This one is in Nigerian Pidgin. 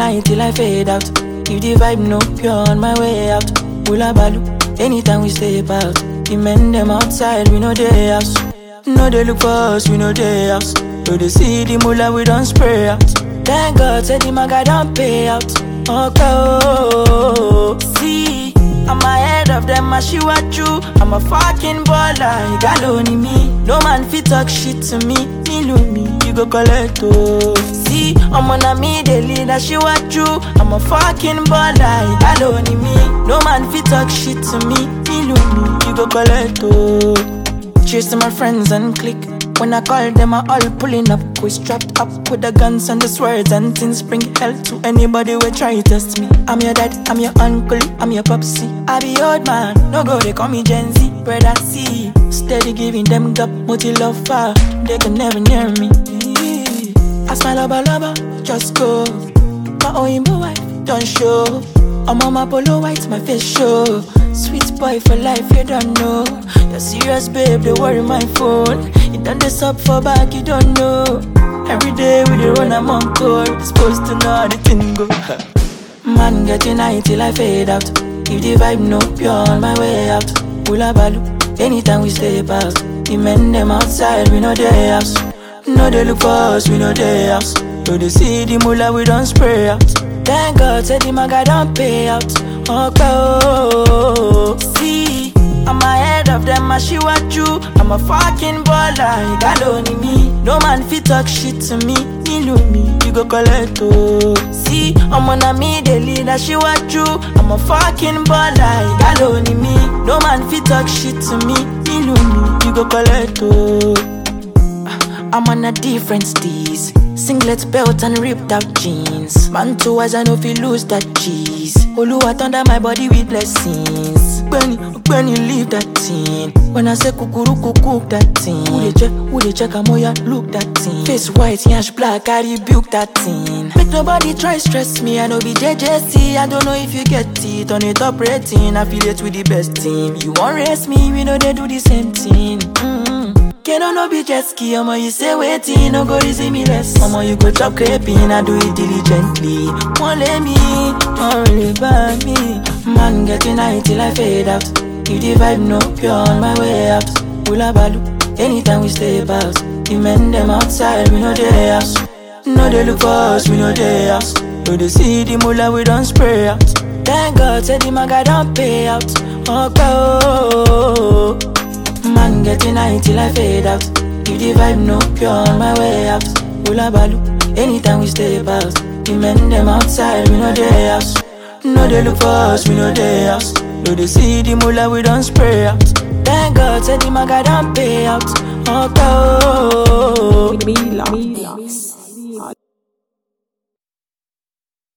night till I fade out. If the vibe no pure on my way out, Ula Balu, anytime we step out. The men them outside, we know they house. No they look for us, we know they house. So they see the mullah, we don't spray out. Thank God, said the maga don't pay out. Okay, see, I'm ahead of them, I see what you. I'm a fucking baller, you got only me. No man fit talk shit to me, you go collect oh. See, I'm on me, they lead, I see what you. I'm a fucking baller, you got only me. No man fit talk shit to me, you go collect oh. Cheers to my friends and click. When I call them, I all pulling up. We strapped up with the guns and the swords and things. Bring hell to anybody who try to test me. I'm your dad, I'm your uncle, I'm your popsy. I be old man, no go, they call me Gen Z. Brother C, steady giving them gap, multi love far. They can never near me. I smile lover, just go. My Oyinbo wife, don't show. I'm on my polo white, my face show. Sweet boy for life, you don't know. You're serious, babe, they worry my phone. You done this up for back, you don't know. Every day we dey run, I'm on call. Supposed to know how the thing go. Man, getting high till I fade out. If the vibe no pure on my way out, Ula Balu, anytime we step out. The men them outside, we know they house. No they look for us, we know they house. So they see the mullah, we don't spray out. Thank God, said the maga don't pay out. Okay, see, I'm ahead of them, I see what you. I'm a fucking baller, you got only me. No man fit talk shit to me, you go collect oh. See, I'm on me, they lead, I see what you. I'm a fucking baller, you got only me. No man fit talk shit to me, you go collect oh. I'm on a different steez. Singlet belt and ripped out jeans. Man too as I know if you lose that cheese. Oluwa thunder my body with blessings. When you leave that thing. When I say kukuruku cook that thing. Who they check amoya look that thing. Face white, yash black, I rebuke that thing. Make nobody try stress me, I know be JJC. I don't know if you get it. On a top rating, affiliate with the best team. You won't race me, we know they do the same thing. Can no be jet ski, omo you say waiting, no go easy me less. Omo you go chop crepin, I do it diligently. Won't let me, don't really buy me. Man getting high till I fade out. If the vibe no pure on my way out, Ula Balu, anytime we step out. The men them outside, we know they house. No they look for us, we know they house. So they see the mullah, we don't spray out. Thank God, said the maga don't pay out. Okay, man getting high till I fade out. If the vibe no pure on my way out, Ula Balu, anytime we step out. The men them outside, we know they house. No they look for us, we know they house. No they see the mullah, we don't spray out. Thank God, said the maga don't pay out. Okay.